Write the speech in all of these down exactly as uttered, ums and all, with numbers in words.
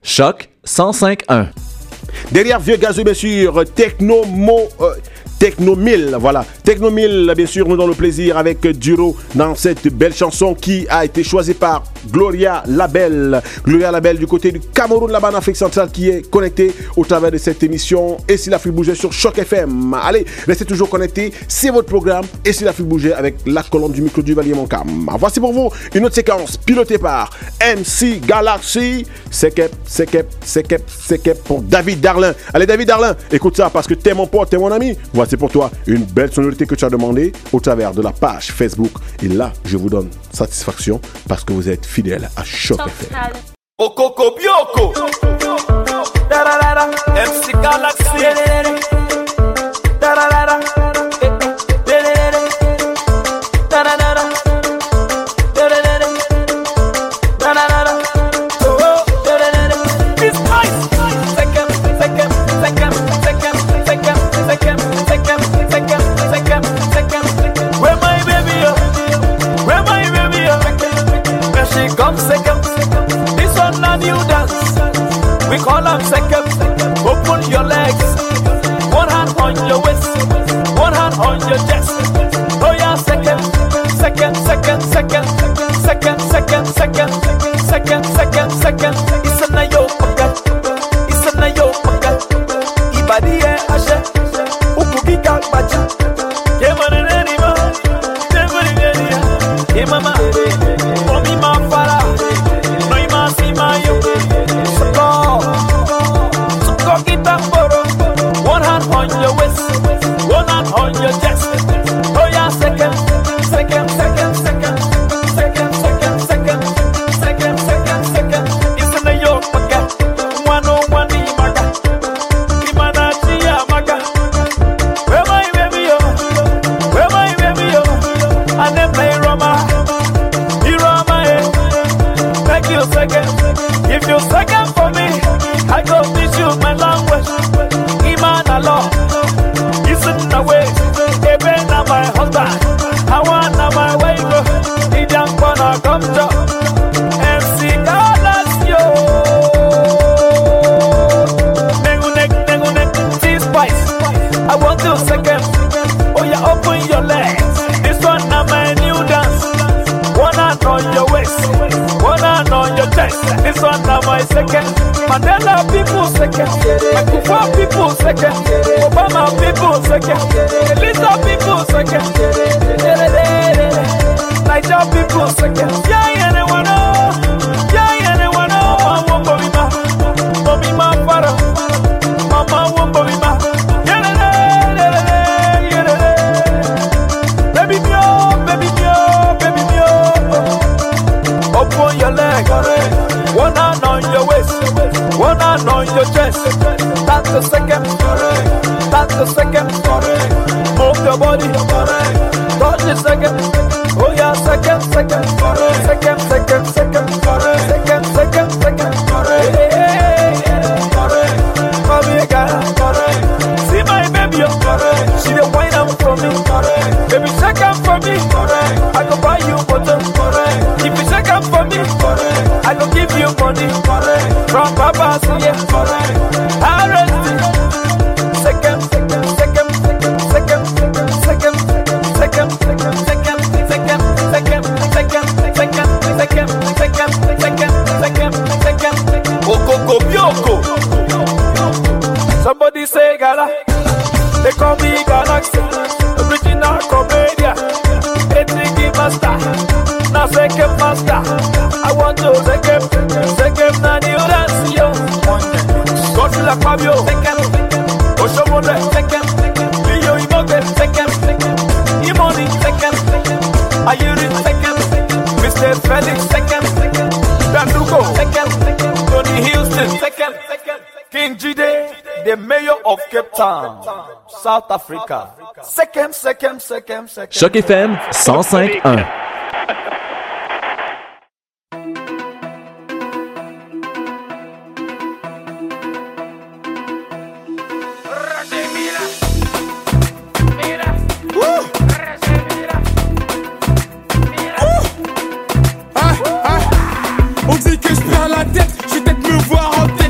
Choc cent cinq point un. Derrière Vieux Gazeux, bien sûr, Techno Mo... Euh, Techno mille, voilà. Techno mille, bien sûr, nous avons le plaisir avec Duro dans cette belle chanson qui a été choisie par Gloria Label. Gloria Label du côté du Cameroun, là-bas en Afrique centrale, qui est connecté au travers de cette émission. Et si l'Afrique bougeait sur Choc F M. Allez, restez toujours connectés. C'est votre programme. Et si l'Afrique bougeait avec la colonne du micro du Valier Moncam. Voici pour vous une autre séquence pilotée par M C Galaxy. C'est Kep, c'est Kep, c'est Kep, c'est Kep pour David Darlin. Allez, David Darlin, écoute ça parce que t'es mon pote, t'es mon ami. Voici pour toi une belle sonorité que tu as demandé au travers de la page Facebook. Et là, je vous donne satisfaction parce que vous êtes fidèles à Choc F M. Okoko Bioko M C Galaxy Come second, this one a new dance. We call them second. Open your legs, one hand on your waist, one hand on your chest. Oh yeah, second, second, second, second, second, second, second, second, second, second. It's a nayo pocket, it's a nayo pocket. Ibadi e ashe, ukuki kakbacha. Yemane neni ma, yemane neni ya, yemama. One hand on your waist, one hand on your chest. Oh yeah, second, second, second, second, second, second, second, second, second, second. It's in the yoke pocket. One on one in maga, Imana chia maga. Where my baby yo, where my baby yo, and then play Roma, you Roma eh. Thank you second, if you second for me, I go teach you my language. Lord, listen away. Even now my husband, I want now my wife. He don't wanna come to M C Galaxy. Nengu nek, nengu nek, see spice. I want to second. Oh yeah, open your legs. This one now my new dance. One hand on your waist, one hand on your chest. This one now my second. Mandela people second, Kufa people second, Obama people second, Elisa people second, Niger people second. Yeah, anyone know? Yeah, anyone know? Mama won't be ma, mommy ma para, mama won't be ma. Baby mio, baby mio, baby mio. Open your leg, one hand on your waist. One hand on your chest. That's the second. That's the second. Move your body. Touch the second. Oh yeah, second, second, second, second, second, second, second, second. Hey, hey, hey. Come here, girl. See my baby, she the wine up for me. Baby, second for me. I go buy you butter. If you second for me, I go give you money. From Papa, see ya. I rest it. Second, second, second, second, second, second, second, second, second, second, second, second, second, second, second, second, second. Okoko Bioko. Somebody say Gala. They call me Galaxy. Original comedian. Etiki master. Now second master. I want to second, second na new dance yo. Godzilla Fabio second, Oshomole second, Leo Imoge second, Imoni second, Ayuri second, Mister Felix second, Danduko second, Tony Houston second, King Jide, the mayor of Cape Town, South Africa. Second, second, second, second. Choc F M cent cinq point un. On dit que je perds la tête, je vais peut-être me voir en tête.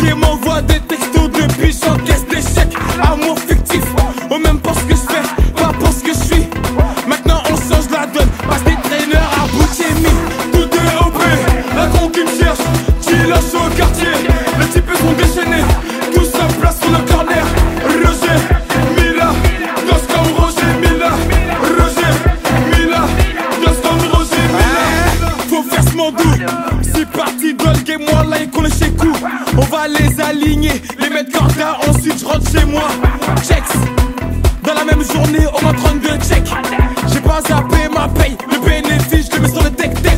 qui m'envoie des textos depuis j'encaisse des chèques. Amour fictif, on même pas ce que je fais, pas pour ce que je suis. Maintenant on change la donne, passe des traîneurs à Bouchemi. Tout est O P, la con qui me cherche, qui lâche au quartier. Les types sont déchaînés, tous en place sur le corner. Roger, Mila, danse comme Roger, Mila. Roger, Mila, danse comme Roger, Mila. Faut faire ce mandou, c'est parti dans le game, moi là et qu'on est chez coup. On va les aligner, les mettre corda, ensuite je rentre chez moi. Checks, dans la même journée, au moins trente-deux checks. J'ai pas zappé ma paye, le bénéfice, je le mets sur le tech-tech.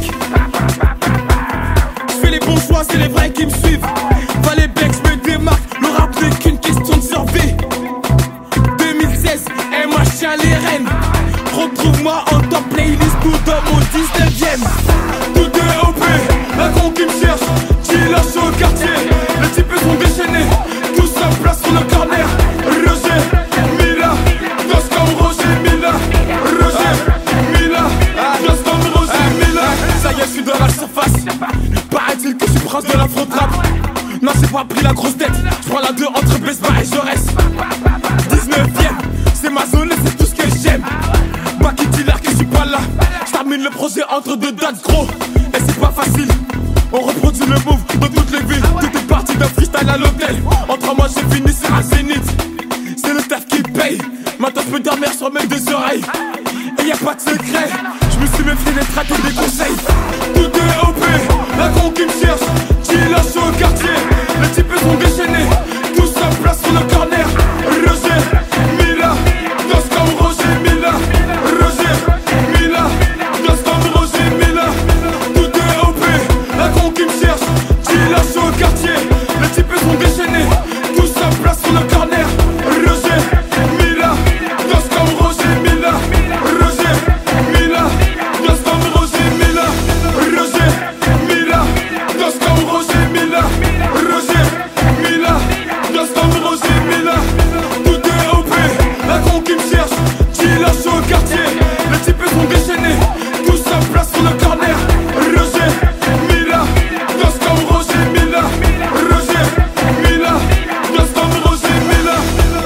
Je fais les bons choix, c'est les vrais qui me suivent. Va les becs, je me démarque, le rap n'est qu'une question de survie. deux mille seize, M H A les reines. Retrouve-moi en top playlist ou dans mon dix-neuvième. Tout est O P, la con qui me cherche, qui lâche au quartier. Les types sont déchaînés, tous en place sur le corner. Roger, Mila, danse comme Roger, Mila. Roger, Mila, danse comme Roger, Mila. Ça y est, je suis dans la surface. Paraît-il que je suis prince de l'afro-trap. Non, j'ai pas pris la grosse tête. Je prends la deux entre Besba et Jaurès. dix-neuvième, c'est ma zone et c'est tout ce que j'aime. Pas qui dit l'air que je suis pas là. Je termine le projet entre deux dates gros. Et c'est pas facile. On reproduit le move dans toutes les villes. Tout est parti d'un freestyle à l'hôtel. En trois mois j'ai fini sur un zénith. C'est le taf qui paye. Maintenant je peux dormir sur mes deux oreilles. Et y'a pas de secret. Je me suis méfié des traites et des conseils. Tout est O P, la con qui me cherche, qui lâche au quartier. Les types sont déchaînés, tous en place sur le corner. Roger, Mila, danse comme Roger, Mila. Roger, Mila, danse comme Roger, Mila. Tout est O P, la con qui me cherche, qui lâche au quartier. Les types sont déchaînés, tous en place sur le corner. Roger, Mila, danse comme Roger, Mila. Roger, Mila, danse comme Roger, Mila. Roger, Mila, danse comme Roger, Mila. Roger, Mila, danse comme Roger, Mila. Tout est O P, la con qui me cherche, qui lâche au quartier. Les types sont déchaînés, tous en place sur le corner. Roger, Mila, danse comme Roger, Mila. Roger, Mila, danse comme Roger, Mila.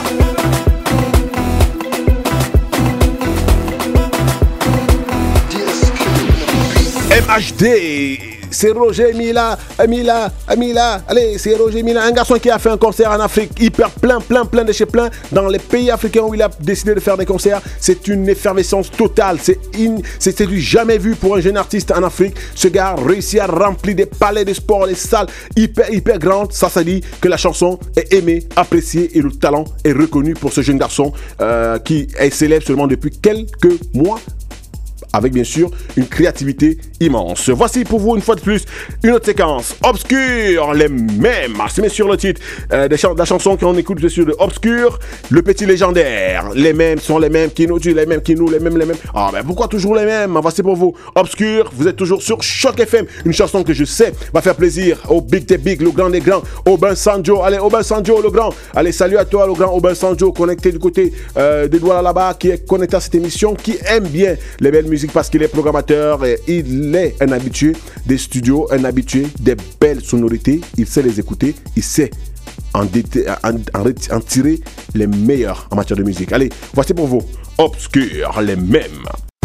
M H D, c'est Roger Mila, Mila, Mila. Allez, c'est Roger Mila, un garçon qui a fait un concert en Afrique hyper plein, plein, plein de chez plein. Dans les pays africains où il a décidé de faire des concerts, c'est une effervescence totale. C'est in, c'était du jamais vu pour un jeune artiste en Afrique. Ce gars réussit à remplir des palais de sport, les salles hyper, hyper grandes. Ça, ça dit que la chanson est aimée, appréciée et le talent est reconnu pour ce jeune garçon euh, qui est célèbre seulement depuis quelques mois, avec bien sûr une créativité immense. Voici pour vous une fois de plus une autre séquence Obscur, les mêmes. C'est bien sûr le titre euh, de, ch- de la chanson qu'on écoute bien sûr de Obscur, le petit légendaire. Les mêmes sont les mêmes qui nous tuent, les mêmes qui nous, les mêmes, les mêmes. Ah ben pourquoi toujours les mêmes? Voici pour vous Obscur, vous êtes toujours sur Choc F M, une chanson que je sais va faire plaisir au Big des Big, le grand des grands, Aubin Sanjo. Allez, Aubin Sanjo, le grand. Allez, salut à toi, le grand Aubin Sanjo, connecté du côté euh, des doigts là-bas, qui est connecté à cette émission, qui aime bien les belles musiques parce qu'il est programmateur et il est un habitué des studios, un habitué des belles sonorités. Il sait les écouter, il sait en, déta- en, en, en tirer les meilleurs en matière de musique. Allez, voici pour vous Obscur, les mêmes.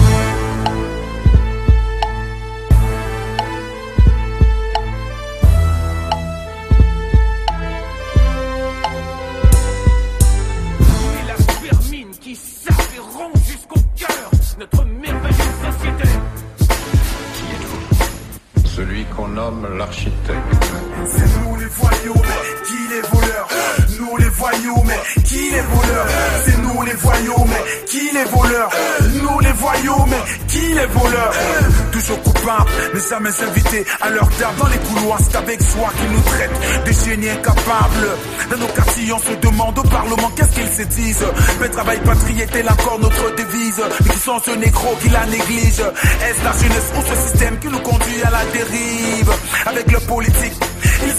Celui qu'on nomme l'architecte. C'est nous les voyous, mais qui les voleurs? Nous les voyous, mais qui les voleurs? C'est nous les voyous, mais qui les voleurs? Nous les voyous, mais qui les voleurs? Toujours coupables, mais jamais invités à leur table dans les couloirs. C'est avec soi qu'ils nous traitent de génies incapables. Dans nos quartiers, on se demande au Parlement qu'est-ce qu'ils se disent. Mais travail patrie est-elle encore notre devise? Mais qui sont ce négro qui la néglige? Est-ce la jeunesse ou ce système qui nous conduit à la dérive? Avec le politique, ils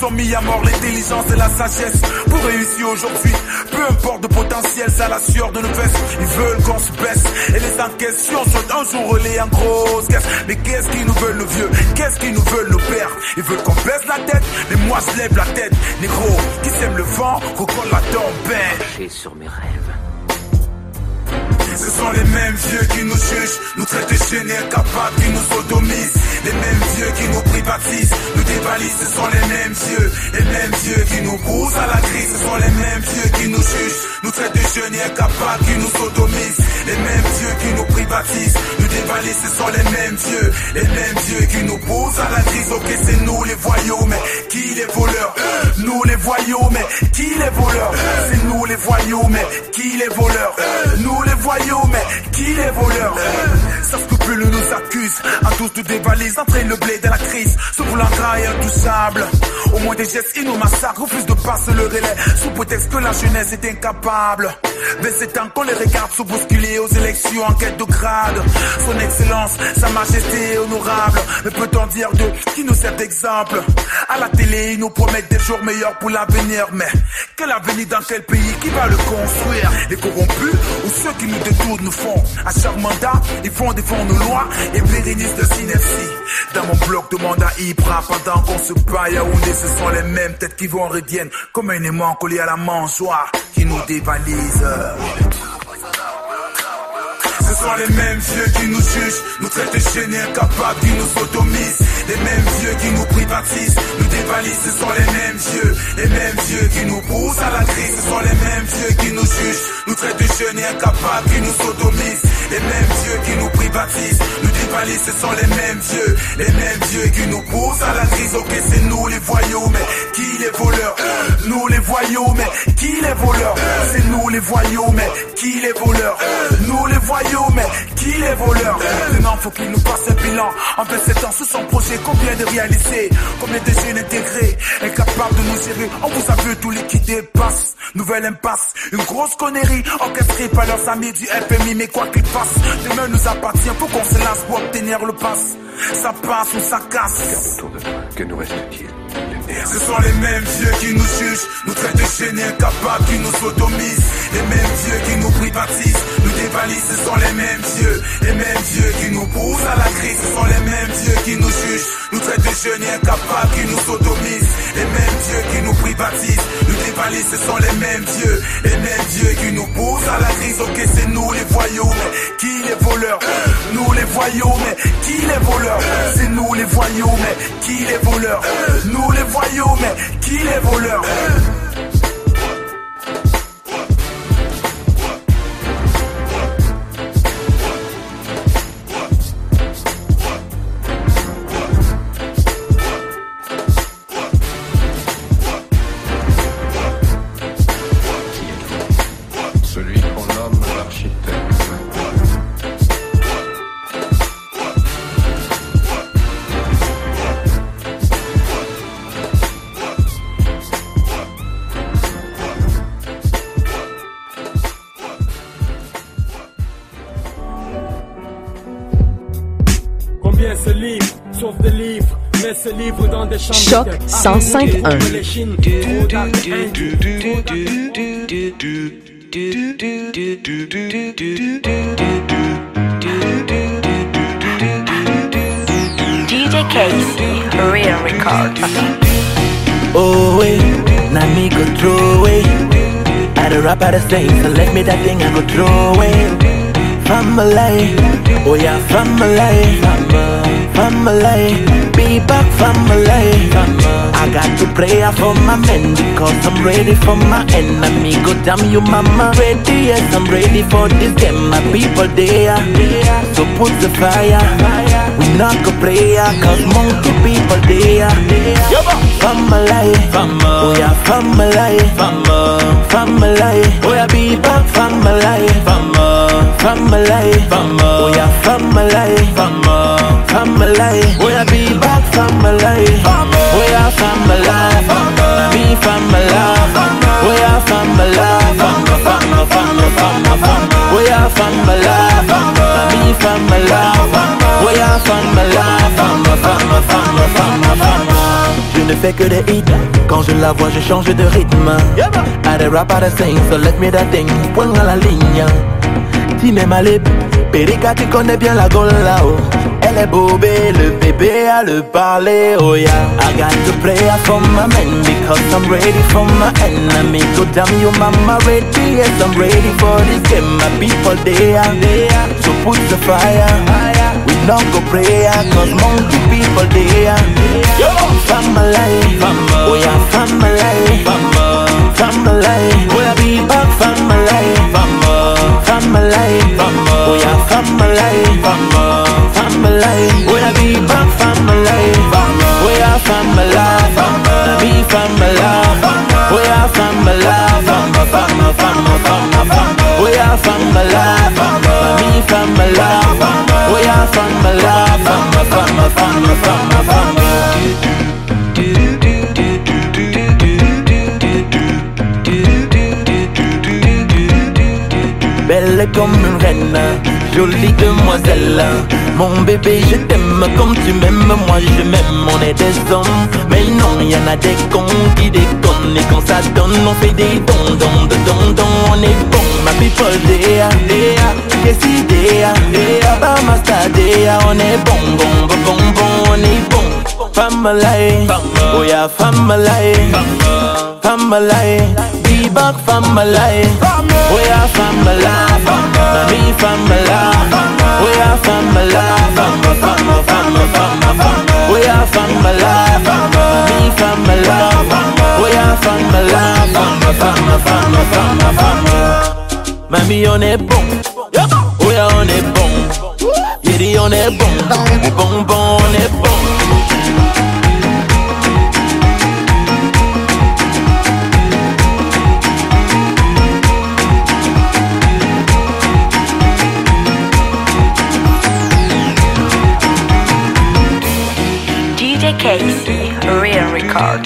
ont mis à mort l'intelligence et la sagesse pour réussir aujourd'hui. Peu importe de potentiel, c'est à la sueur de nos vestes. Ils veulent qu'on se baisse et les en question sont un jour relais en grosse caisse. Mais qu'est-ce qu'ils nous veulent, nos vieux? Qu'est-ce qu'ils nous veulent, nos pères? Ils veulent qu'on baisse la tête, mais moi je lève la tête. Négro, qui sème le vent, recolle la tempête. Marcher sur mes rêves. Ce sont les mêmes vieux qui nous jugent, nous traitent de génies incapables, qui nous sodomisent. Les mêmes vieux qui nous privatisent, nous dévalisent. Ce sont les mêmes vieux, les mêmes vieux qui nous poussent à la crise. Ce sont les mêmes vieux qui nous jugent, nous traitent de génies incapables, qui nous sodomisent. Les mêmes vieux qui nous privatisent, nous dévalisent. Ce sont les mêmes vieux, les mêmes vieux qui nous poussent à la crise. Ok, c'est nous les voyous, mais qui les voleurs? Nous les voyous, mais qui les voleurs? C'est nous les voyous, mais qui les voleurs? Nous les voyous, mais qui les voleurs? Sans scrupule nous accuse, à tous de dévaliser, entraîne le blé de la crise, se voulant gras et intouchable. Au moins des gestes, ils nous massacrent, refusent de passer le relais, sous prétexte que la jeunesse est incapable. Mais c'est temps qu'on les regarde se bousculer aux élections en quête de grade. Son excellence, sa majesté honorable. Mais peut-on dire de qui nous sert d'exemple? À la télé, ils nous promettent des jours meilleurs pour l'avenir. Mais quel avenir dans quel pays? Qui va le construire? Les corrompus ou ceux qui nous détournent nous font? À chaque mandat, ils font défendre nos lois et pérennisent de synergie. Dans mon bloc de mandat Ibra, pendant qu'on se bat à Yaoundé, ce sont les mêmes têtes qui vont en Rédienne, comme un aimant collé à la mangeoire, qui nous dévalisent. Ce sont les mêmes vieux qui nous jugent, nous traitent de génies incapables, qui nous sodomisent. Les mêmes vieux qui nous privatisent, nous dévalisent. Ce sont les mêmes vieux, les mêmes vieux qui nous poussent à la crise. Ce sont les mêmes vieux qui nous jugent, nous traitent de génies incapables, qui nous sodomisent. Les mêmes vieux qui nous privatisent, nous dévalisent. Ce sont les mêmes vieux, les mêmes vieux qui nous poussent à la crise. Ok, c'est nous les voyous, mais qui les voleurs? Nous les voyous, mais qui les voleurs? C'est nous les voyous, mais qui les voleurs? Nous les voyous, mais qui les voleurs? Maintenant faut qu'il nous passe un bilan en vingt-sept ans sous son projet, combien de réalisés, combien de jeunes intégrés, incapables de nous gérer. On vous a vu tout liquider, passe, nouvelle impasse, une grosse connerie orchestrée par leurs amis du F M I. Mais quoi qu'il passe, demain nous appartient, faut qu'on se lasse pour obtenir le pass. Ça passe ou ça casse. Regarde autour de toi, que nous reste-t-il? Ce sont les mêmes vieux qui nous jugent, nous traitent de génies incapables, qui nous sodomisent. Les mêmes vieux qui nous privatisent, nous dévalisent. Ce sont les mêmes vieux, les mêmes vieux qui nous poussent à la crise. Ce sont les mêmes vieux qui nous jugent, nous traitent de génies incapables, qui nous sodomisent. Les mêmes vieux qui nous privatisent, nous dévalisent. Ce sont les mêmes vieux, les mêmes vieux qui nous poussent à la crise. Ok, c'est nous les voyous, mais qui les voleurs? Nous les voyous, mais qui les voleurs? C'est nous les voyous, mais qui les voleurs? Nous les voyous, mais qui les voleurs? Celui qu'on nomme l'architecte. Combien se livrent, sauf des livres, mais se livrent dans des chambres. Choc cent cinq point un. D J Case, Real Records. Oh, wait, now me go throw away. I the rap, I the sing, so let me that thing I go throw away. Family, oh yeah, family, family, be back family. I got to pray for my men because I'm ready for my enemy. Go damn you mama, ready, yes I'm ready for this game. My people there, so put the fire. We not go prayer cause monkey people there. Family, oh yeah, family, family, oh yeah, be back family, family, oh yeah, family, family, oh yeah, be back family, oh yeah, family, be family, oh yeah, family, family, family, family, oh yeah, family, be family, oh yeah, family, family, family, family, family. Je ne fait que des hits. Quand je la vois, je change de rythme. À des rap, à des sing, so let me that thing. Point à la ligne. Timé ma lip, Périka, tu connais bien la gola, oh. Elle est bobée, le bébé a le parler, oh yeah. I got to play for my men because I'm ready for my enemy. Go damn you mama ready, yes I'm ready for this game. My people there, so put the fire. We not go pray, cause monkey people there. Family, oh yeah, family, family, oh yeah, be back family, family, oh yeah, family, family, oh yeah, be back family, oh yeah, family, be family, oh yeah, family, family, family, family, oh yeah, family, be family, oh yeah, family, family, family, family, family, family. Belle comme une reine, jolie demoiselle. Mon bébé, je t'aime comme tu m'aimes, moi je m'aime. On est des hommes, mais non, y'en a des cons qui déconnent. Et quand ça donne, on fait des dons, dons, de dons, dons. On est bon, ma people, déa, déa, qu'est-ce que déa, déa, pas ma stadéa. On est bon, bon, bon, bon, bon, on est bon. Family, oh yeah, family, family, be back family, oh yeah, family, me family, oh yeah, family, family, family, family, family, oh yeah, family, me family, oh yeah, family, family, family, family, family, family. Mami, on est bon, oh yeah, on est bon, Yeri, on est bon, on est bon, bon, on est bon. D J Casey, Real Records.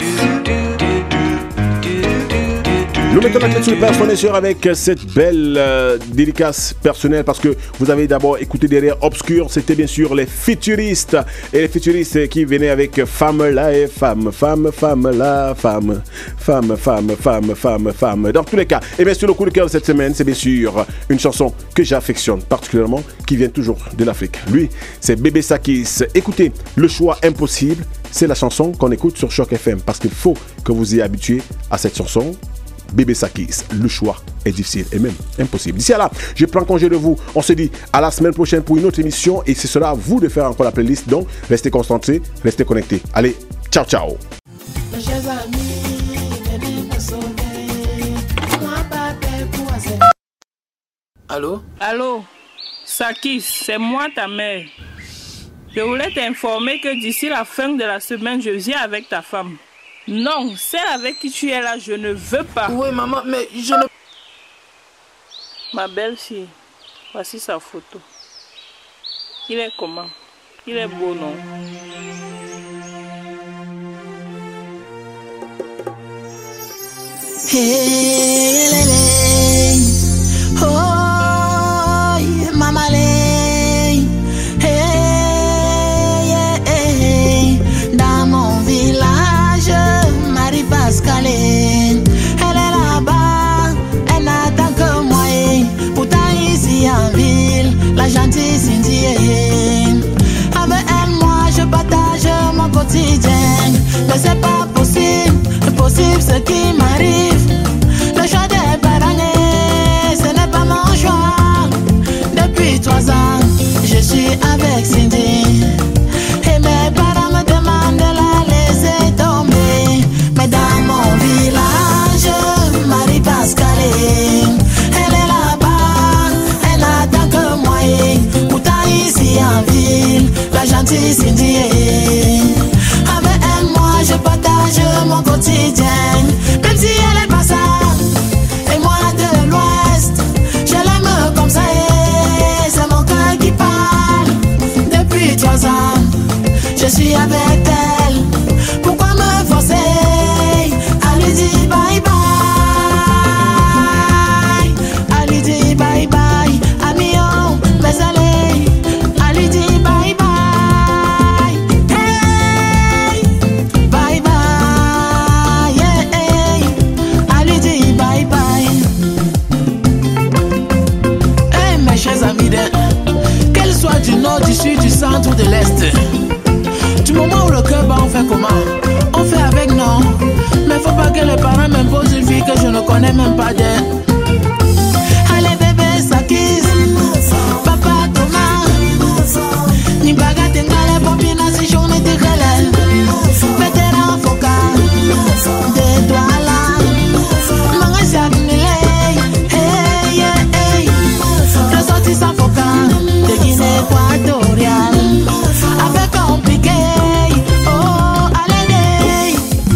Nous mettons la clé sur le perche, on est sûr avec cette belle euh, dédicace personnelle parce que vous avez d'abord écouté derrière Obscur, c'était bien sûr les Futuristes et les Futuristes qui venaient avec Femme là et Femme, Femme, Femme là, Femme, Femme, Femme, Femme, Femme, Femme. Dans tous les cas, et bien sûr le coup de cœur de cette semaine, c'est bien sûr une chanson que j'affectionne particulièrement, qui vient toujours de l'Afrique. Lui, c'est Bébé Sakis. Écoutez, Le Choix Impossible, c'est la chanson qu'on écoute sur Choc F M parce qu'il faut que vous y habituez à cette chanson. Bébé Sakis, le choix est difficile et même impossible. D'ici à là, je prends congé de vous. On se dit à la semaine prochaine pour une autre émission et ce sera à vous de faire encore la playlist. Donc, restez concentrés, restez connectés. Allez, ciao, ciao. Allô? Allô? Sakis, c'est moi ta mère. Je voulais t'informer que d'ici la fin de la semaine, je viens avec ta femme. Non, celle avec qui tu es là, je ne veux pas. Oui, maman, mais je ne... Ma belle-fille, voici sa photo. Il est comment? Il est beau, non? Hey, lele, oh, mama lele, hey, hey, hey, dans mon village, Marie Pascale, elle est là-bas, elle n'attend que moi, pourtant ici en ville, la gentille Cindy, avec elle moi je partage mon quotidien, mais c'est pas possible, possible ce qui m'arrive. Le choix des parents, ce n'est pas mon choix. Depuis trois ans, je suis avec Cindy. Et mes parents me demandent de la laisser tomber. Mais dans mon village, Marie Pascale, elle est là-bas, elle n'attend que moi. Pourtant ici en ville, la gentille Cindy. Avec elle, moi je partage que je ne connais même pas d'elle. Allez bébé Sakis, papa Thomas, ni baga tengale popina si journée de relève. Vétéran foca, de toi là, manga sabnile, hey hey hey, ressortissant foca, de Guinée équatoriale, avec compliqué, oh allez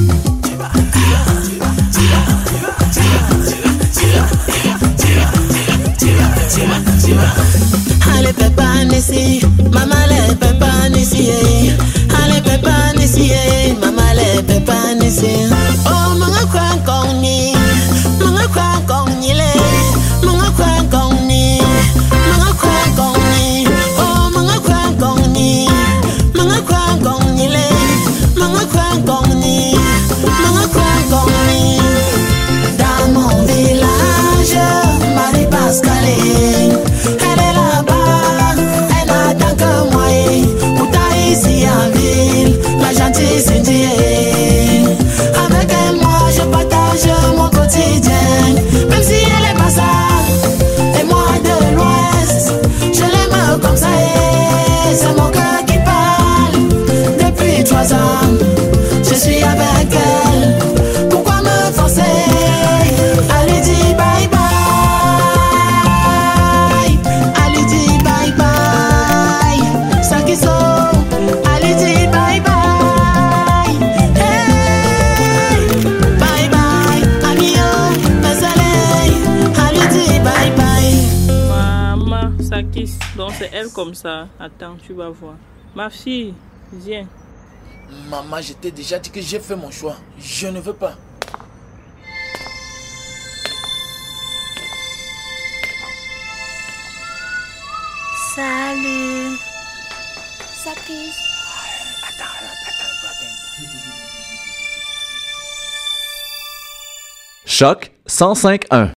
allez papa Nessi, maman les papa Nessi, allez papa Nessi, maman les papa Nessi. Oh manga kwa kongni, manga kwa kongni le, manga kwa kongni, manga kwa kongni. Oh manga kwa kongni, manga kwa kongni le, manga kwa kongni, manga kwa kongni. Dans mon village, Marie Pascaline, elle est là-bas, elle n'attend que moi. Pourtant ici en ville, la gentille Cindy. Avec elle, moi, je partage mon quotidien. Même si elle est pas ça, et moi de l'Ouest, je l'aime comme ça. Et c'est mon cœur qui parle. Depuis trois ans, je suis avec elle. Pourquoi me forcer? Allez, dis bye bye. Allez, dis bye bye. Ça qui sort. Allez, dis bye bye. Hey, bye bye. Amio, désolé. Allez, dis bye bye. Maman, Sakis, donc c'est elle comme ça. Attends, tu vas voir. Ma fille, viens. Maman, je t'ai déjà dit que j'ai fait mon choix. Je ne veux pas. Salut. Sakis. Attends, attends, attends. Choc cent cinq point un.